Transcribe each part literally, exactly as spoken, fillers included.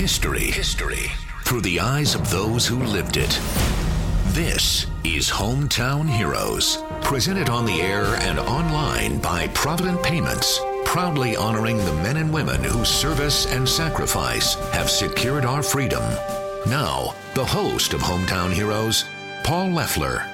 History. History. Through the eyes of those who lived it. This is Hometown Heroes. Presented on the air and online by Provident Payments. Proudly honoring the men and women whose service and sacrifice have secured our freedom. Now, the host of Hometown Heroes, Paul Leffler.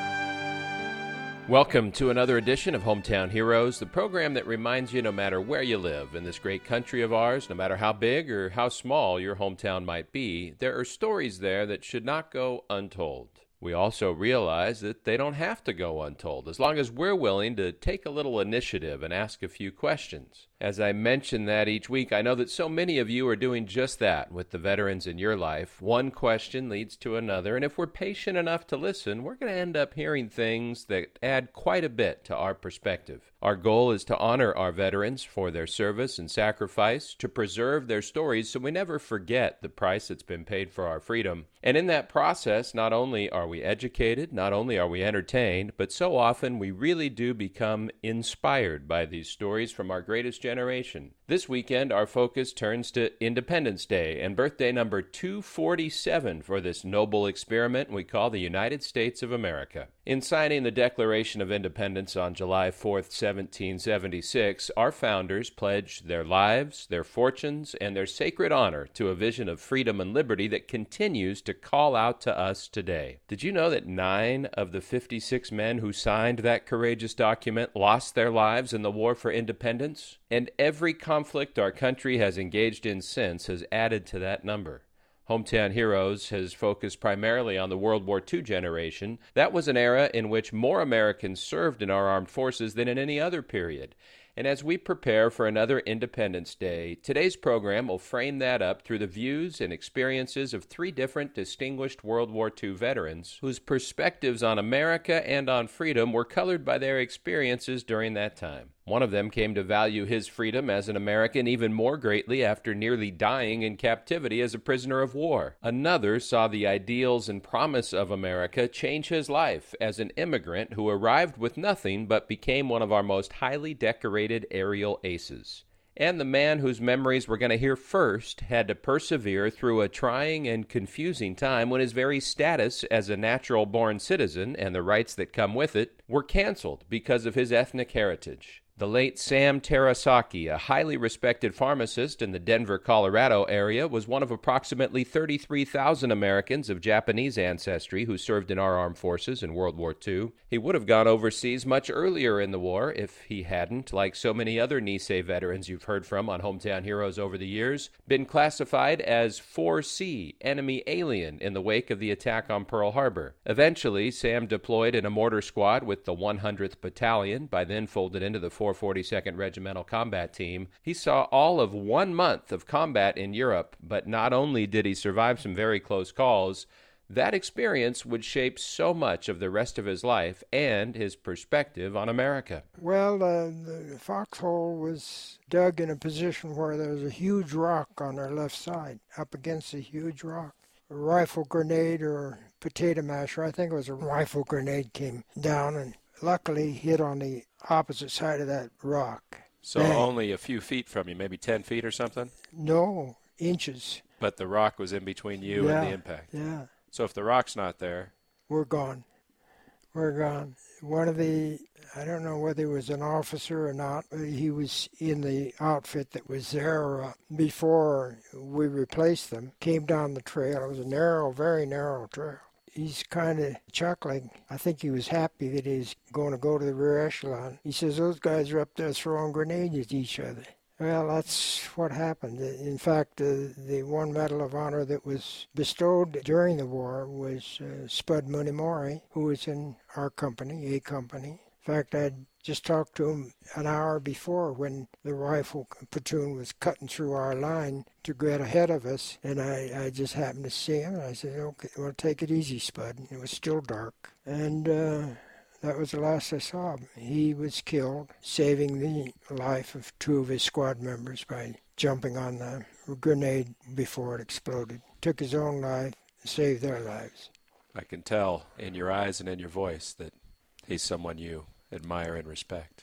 Welcome to another edition of Hometown Heroes, the program that reminds you no matter where you live in this great country of ours, no matter how big or how small your hometown might be, there are stories there that should not go untold. We also realize that they don't have to go untold, as long as we're willing to take a little initiative and ask a few questions. As I mention that each week, I know that so many of you are doing just that with the veterans in your life. One question leads to another, and if we're patient enough to listen, we're going to end up hearing things that add quite a bit to our perspective. Our goal is to honor our veterans for their service and sacrifice, to preserve their stories so we never forget the price that's been paid for our freedom. And in that process, not only are we educated, not only are we entertained, but so often we really do become inspired by these stories from our greatest generation. This weekend, our focus turns to Independence Day and birthday number two forty-seven for this noble experiment we call the United States of America. In signing the Declaration of Independence on July fourth, seventeen seventy-six, our founders pledged their lives, their fortunes, and their sacred honor to a vision of freedom and liberty that continues to call out to us today. Did you know that nine of the fifty-six men who signed that courageous document lost their lives in the war for independence? And every conflict our country has engaged in since has added to that number. Hometown Heroes has focused primarily on the World War Two generation. That was an era in which more Americans served in our armed forces than in any other period. And as we prepare for another Independence Day, today's program will frame that up through the views and experiences of three different distinguished World War Two veterans whose perspectives on America and on freedom were colored by their experiences during that time. One of them came to value his freedom as an American even more greatly after nearly dying in captivity as a prisoner of war. Another saw the ideals and promise of America change his life as an immigrant who arrived with nothing but became one of our most highly decorated aerial aces. And the man whose memories we're going to hear first had to persevere through a trying and confusing time when his very status as a natural-born citizen and the rights that come with it were canceled because of his ethnic heritage. The late Sam Terasaki, a highly respected pharmacist in the Denver, Colorado area, was one of approximately thirty-three thousand Americans of Japanese ancestry who served in our armed forces in World War Two. He would have gone overseas much earlier in the war if he hadn't, like so many other Nisei veterans you've heard from on Hometown Heroes over the years, been classified as four C, enemy alien, in the wake of the attack on Pearl Harbor. Eventually, Sam deployed in a mortar squad with the one hundredth Battalion, by then folded into the four forty-second Regimental Combat Team. He saw all of one month of combat in Europe, but not only did he survive some very close calls, that experience would shape so much of the rest of his life and his perspective on America. Well, uh, the foxhole was dug in a position where there was a huge rock on our left side, up against a huge rock. A rifle grenade or potato masher, I think it was a rifle grenade, came down and luckily hit on the opposite side of that rock. So and only a few feet from you, maybe ten feet or something? No, inches. But the rock was in between you yeah, and the impact. Yeah. So if the rock's not there, we're gone. We're gone. One of the, I don't know whether he was an officer or not, but he was in the outfit that was there uh, before we replaced them, came down the trail. It was a narrow, very narrow trail. He's kind of chuckling. I think he was happy that he's going to go to the rear echelon. He says, those guys are up there throwing grenades at each other. Well, that's what happened. In fact, uh, the one Medal of Honor that was bestowed during the war was uh, Spud Munimori, who was in our company, A Company. In fact, I'd just talked to him an hour before when the rifle platoon was cutting through our line to get ahead of us, and I, I just happened to see him, and I said, okay, well, take it easy, Spud. It was still dark. And uh, that was the last I saw him. He was killed, saving the life of two of his squad members by jumping on the grenade before it exploded. Took his own life, saved their lives. I can tell in your eyes and in your voice that he's someone you admire and respect.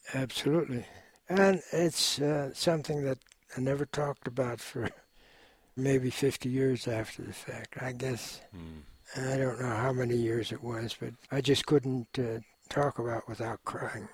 Absolutely. And it's uh, something that I never talked about for maybe fifty years after the fact. I guess, mm. I don't know how many years it was, but I just couldn't uh, talk about it without crying.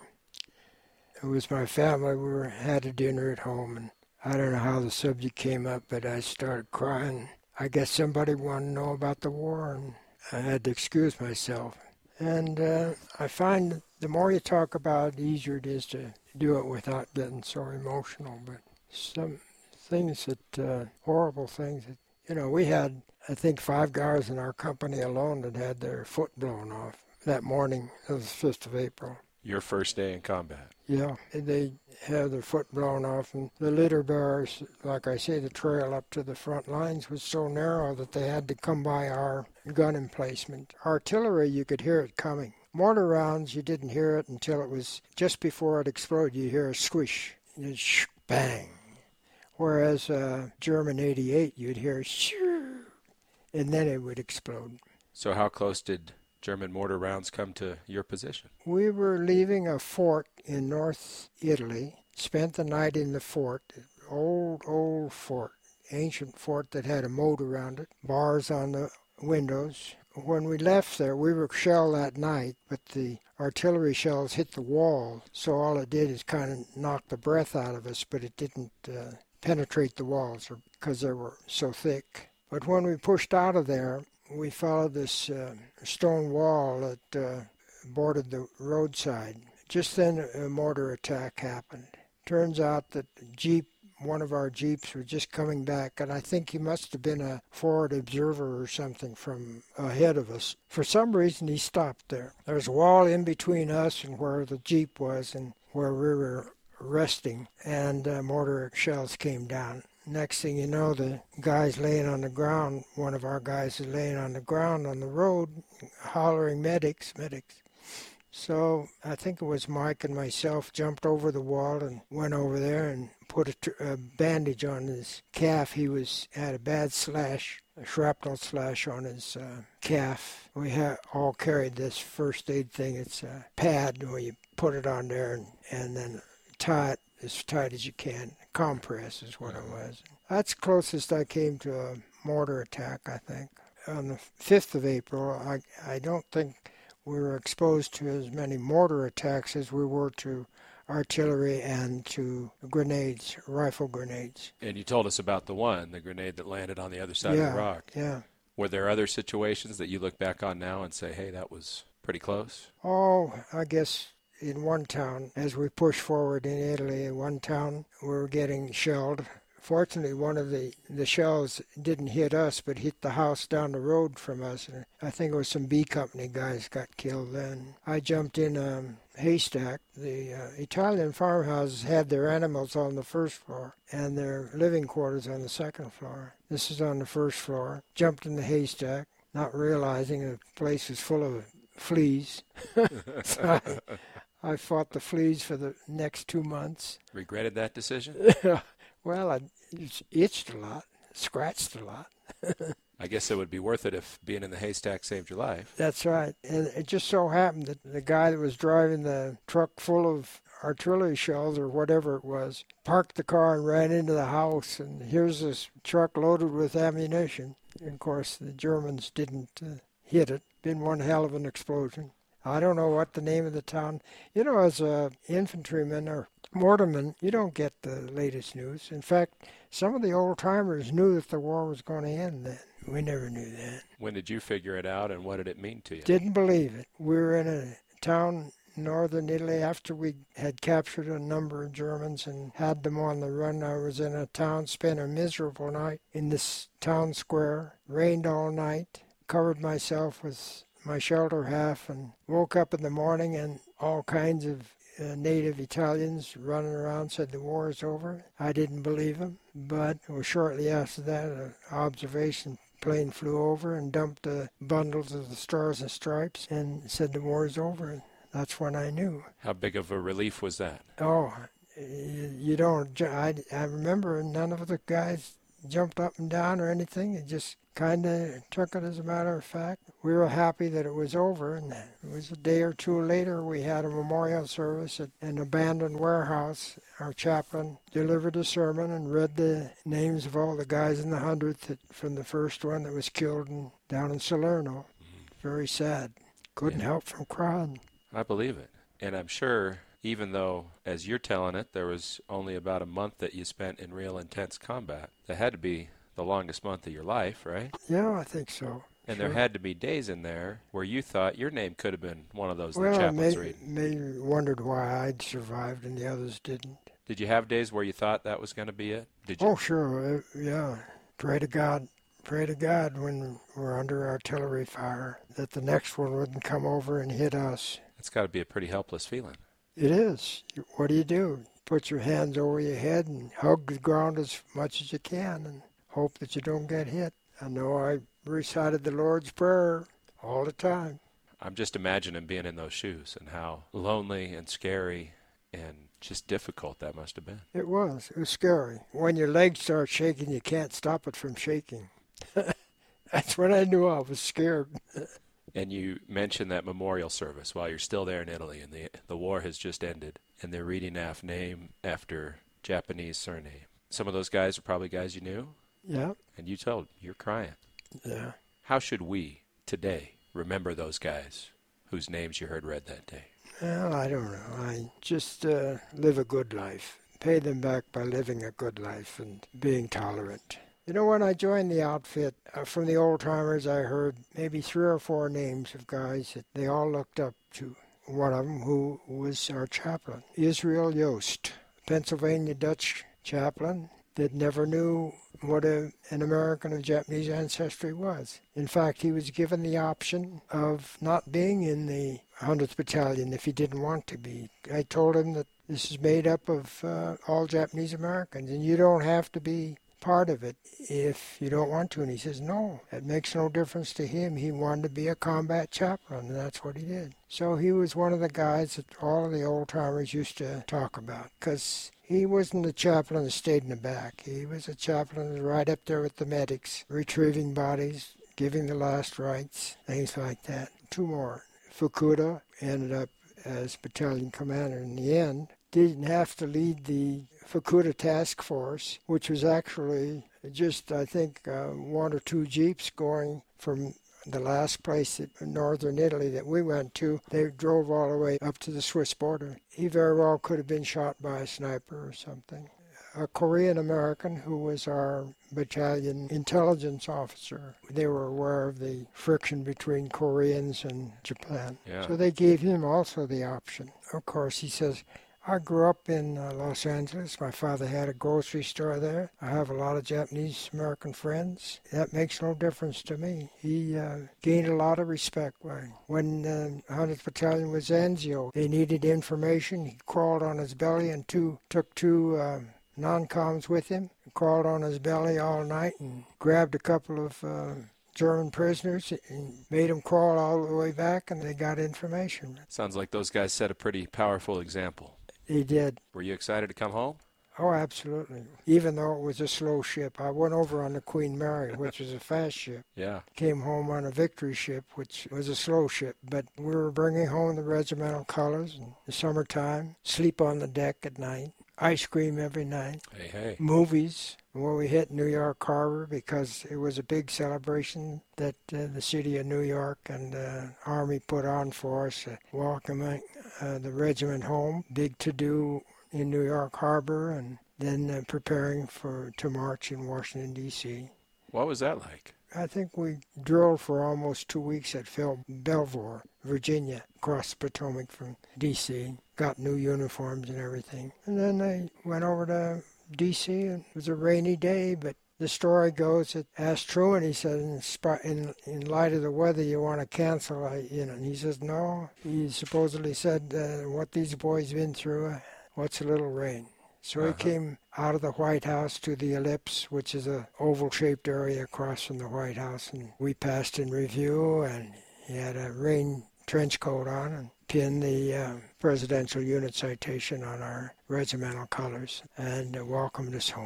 It was my family. We were, had a dinner at home, and I don't know how the subject came up, but I started crying. I guess somebody wanted to know about the war, and I had to excuse myself. And uh, I find the more you talk about it, the easier it is to do it without getting so emotional. But some things that, uh, horrible things that, you know, we had, I think, five guys in our company alone that had their foot blown off that morning of the fifth of April. Your first day in combat. Yeah, they had their foot blown off, and the litter bearers, like I say, the trail up to the front lines was so narrow that they had to come by our gun emplacement. Artillery, you could hear it coming. Mortar rounds, you didn't hear it until it was just before it exploded. You hear a squish, you sh- bang. Whereas uh, German eighty-eight, you'd hear shoo, and then it would explode. So how close did German mortar rounds come to your position? We were leaving a fort in North Italy, spent the night in the fort, old, old fort, ancient fort that had a moat around it, bars on the windows. When we left there, we were shelled that night, but the artillery shells hit the wall, so all it did is kind of knock the breath out of us, but it didn't uh, penetrate the walls because they were so thick. But when we pushed out of there, we followed this uh, stone wall that uh, bordered the roadside. Just then a mortar attack happened. Turns out that Jeep, one of our Jeeps, was just coming back, and I think he must have been a forward observer or something from ahead of us. For some reason, he stopped there. There was a wall in between us and where the Jeep was and where we were resting, and uh, mortar shells came down. Next thing you know, the guy's laying on the ground. One of our guys is laying on the ground on the road, hollering, medics, medics. So I think it was Mike and myself jumped over the wall and went over there and put a, tr- a bandage on his calf. He was had a bad slash, a shrapnel slash on his uh, calf. We ha- all carried this first aid thing. It's a pad where you put it on there and, and then tie it as tight as you can. Compress is what it was. That's closest I came to a mortar attack, I think. On the fifth of April, I, I don't think we were exposed to as many mortar attacks as we were to artillery and to grenades, rifle grenades. And you told us about the one, the grenade that landed on the other side yeah, of the rock. Yeah. Were there other situations that you look back on now and say, hey, that was pretty close? Oh, I guess in one town, as we pushed forward in Italy, in one town, we were getting shelled. Fortunately, one of the, the shells didn't hit us, but hit the house down the road from us. And I think it was some B Company guys got killed then. I jumped in a haystack. The uh, Italian farmhouses had their animals on the first floor and their living quarters on the second floor. This is on the first floor. Jumped in the haystack, not realizing the place was full of fleas. So I, I fought the fleas for the next two months. Regretted that decision? Well, I itched a lot, scratched a lot. I guess it would be worth it if being in the haystack saved your life. That's right. And it just so happened that the guy that was driving the truck full of artillery shells or whatever it was parked the car and ran into the house. And here's this truck loaded with ammunition. And of course, the Germans didn't uh, hit it. Been one hell of an explosion. I don't know what the name of the town. You know, as a infantryman or mortarman, you don't get the latest news. In fact, some of the old-timers knew that the war was going to end then. We never knew that. When did you figure it out, and what did it mean to you? Didn't believe it. We were in a town in northern Italy after we had captured a number of Germans and had them on the run. I was in a town, spent a miserable night in this town square, rained all night, covered myself with my shelter half, and woke up in the morning and all kinds of uh, native Italians running around said the war is over. I didn't believe them, but it was shortly after that an observation plane flew over and dumped the bundles of the Stars and Stripes and said the war is over. That's when I knew. How big of a relief was that? Oh, you, you don't. I, I remember none of the guys jumped up and down or anything. He just kind of took it as a matter of fact. We were happy that it was over, and it was a day or two later we had a memorial service at an abandoned warehouse. Our chaplain delivered a sermon and read the names of all the guys in the hundredth that, from the first one that was killed in, down in Salerno. Very sad. Couldn't yeah. help from crying. I believe it. And I'm sure, even though, as you're telling it, there was only about a month that you spent in real intense combat, that had to be the longest month of your life, right? Yeah, I think so. And sure. there had to be days in there where you thought your name could have been one of those well, the chaplain's may, reading. Maybe wondered why I'd survived and the others didn't. Did you have days where you thought that was going to be it? Did you? Oh, sure. Uh, yeah. Pray to God. Pray to God when we're under artillery fire that the next one wouldn't come over and hit us. It's got to be a pretty helpless feeling. It is. What do you do? Put your hands over your head and hug the ground as much as you can and hope that you don't get hit. I know I recited the Lord's Prayer all the time. I'm just imagining being in those shoes and how lonely and scary and just difficult that must have been. It was. It was scary. When your legs start shaking, you can't stop it from shaking. That's when I knew I was scared. And you mentioned that memorial service while you're still there in Italy, and the the war has just ended, and they're reading off name after Japanese surname. Some of those guys are probably guys you knew? Yeah. And you told, you're crying. Yeah. How should we, today, remember those guys whose names you heard read that day? Well, I don't know. I just uh, live a good life. Pay them back by living a good life and being tolerant. You know, when I joined the outfit, uh, from the old-timers, I heard maybe three or four names of guys that they all looked up to. One of them who was our chaplain, Israel Yost, Pennsylvania Dutch chaplain that never knew what a, an American of Japanese ancestry was. In fact, he was given the option of not being in the hundredth Battalion if he didn't want to be. I told him that this is made up of uh, all Japanese Americans, and you don't have to be part of it if you don't want to. And he says, no, it makes no difference to him. He wanted to be a combat chaplain, and that's what he did. So he was one of the guys that all of the old-timers used to talk about, because he wasn't a chaplain that stayed in the back. He was a chaplain that was right up there with the medics, retrieving bodies, giving the last rites, things like that. Two more. Fukuda ended up as battalion commander in the end. Didn't have to lead the Fukuda task force, which was actually just, I think, uh, one or two jeeps going from the last place in northern Italy that we went to. They drove all the way up to the Swiss border. He very well could have been shot by a sniper or something. A Korean American who was our battalion intelligence officer. They were aware of the friction between Koreans and Japan. Yeah. So they gave him also the option. Of course, he says, I grew up in uh, Los Angeles. My father had a grocery store there. I have a lot of Japanese American friends. That makes no difference to me. He uh, gained a lot of respect. When uh, hundredth Battalion was Anzio, they needed information. He crawled on his belly and two, took two uh, non-coms with him, crawled on his belly all night and grabbed a couple of uh, German prisoners and made them crawl all the way back, and they got information. Sounds like those guys set a pretty powerful example. He did. Were you excited to come home? Oh, absolutely. Even though it was a slow ship. I went over on the Queen Mary, which was a fast ship. Yeah. Came home on a Victory ship, which was a slow ship. But we were bringing home the regimental colors in the summertime, sleep on the deck at night, ice cream every night, hey, hey. movies. When we hit New York Harbor, because it was a big celebration that uh, the city of New York and the uh, Army put on for us, uh, welcoming uh, the regiment home. Big to-do in New York Harbor, and then uh, preparing for to march in Washington, D C What was that like? I think we drilled for almost two weeks at Phil Belvoir, Virginia, across the Potomac from D C Got new uniforms and everything. And then I went over to D C and it was a rainy day, but the story goes that asked Truman, he said, in, in, in light of the weather, you want to cancel, I, you know, and he says, no. He supposedly said, uh, what these boys been through, uh, what's a little rain? So uh-huh. he came out of the White House to the Ellipse, which is a oval-shaped area across from the White House, and we passed in review, and he had a rain trench coat on and pinned the uh, presidential unit citation on our regimental colors and uh, welcomed us home.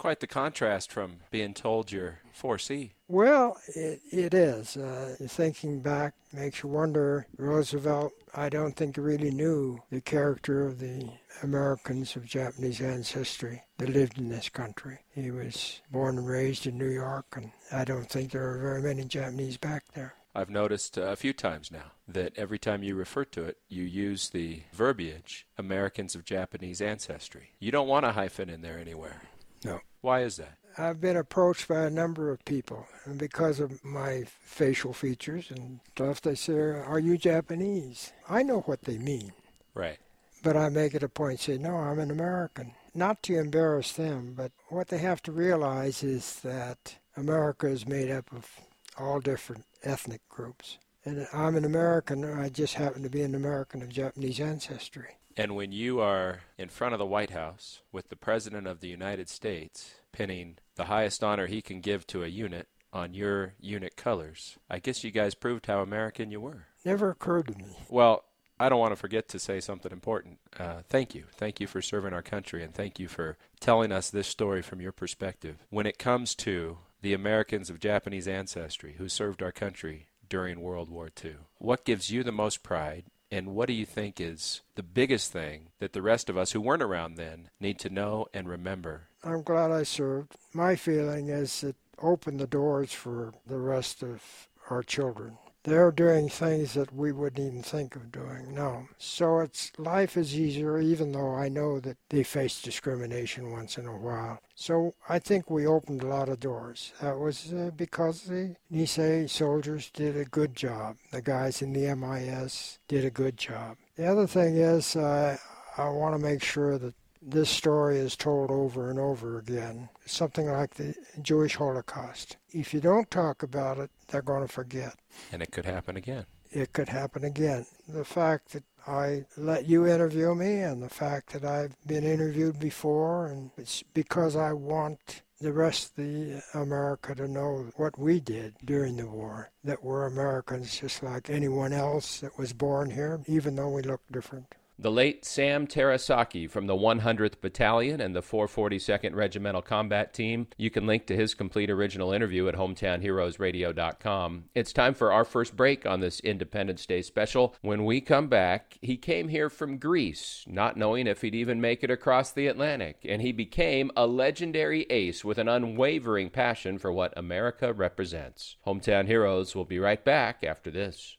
quite the contrast from being told you're four C. Well, it, it is. Uh, thinking back makes you wonder. Roosevelt, I don't think really knew the character of the Americans of Japanese ancestry that lived in this country. He was born and raised in New York, and I don't think there are very many Japanese back there. I've noticed uh, a few times now that every time you refer to it, you use the verbiage, Americans of Japanese ancestry. You don't want a hyphen in there anywhere. No. Why is that? I've been approached by a number of people, and because of my facial features and stuff, they say, are you Japanese? I know what they mean. Right. But I make it a point to say, no, I'm an American. Not to embarrass them, but what they have to realize is that America is made up of all different ethnic groups. And I'm an American, I just happen to be an American of Japanese ancestry. And when you are in front of the White House with the President of the United States pinning the highest honor he can give to a unit on your unit colors, I guess you guys proved how American you were. Never occurred to me. Well, I don't want to forget to say something important. Uh, thank you. Thank you for serving our country, and thank you for telling us this story from your perspective. When it comes to the Americans of Japanese ancestry who served our country during World War Two, what gives you the most pride, and what do you think is the biggest thing that the rest of us who weren't around then need to know and remember? I'm glad I served. My feeling is it opened the doors for the rest of our children. They're doing things that we wouldn't even think of doing now. So it's life is easier, even though I know that they face discrimination once in a while. So I think we opened a lot of doors. That was uh, because the Nisei soldiers did a good job. The guys in the M I S did a good job. The other thing is uh, I want to make sure that this story is told over and over again. Something like the Jewish Holocaust. If you don't talk about it, they're going to forget. And it could happen again. It could happen again. The fact that I let you interview me and the fact that I've been interviewed before, and it's because I want the rest of the America to know what we did during the war, that we're Americans just like anyone else that was born here, even though we look different. The late Sam Terasaki from the one hundredth Battalion and the four forty-second Regimental Combat Team. You can link to his complete original interview at hometown heroes radio dot com. It's time for our first break on this Independence Day special. When we come back, he came here from Greece, not knowing if he'd even make it across the Atlantic, and he became a legendary ace with an unwavering passion for what America represents. Hometown Heroes will be right back after this.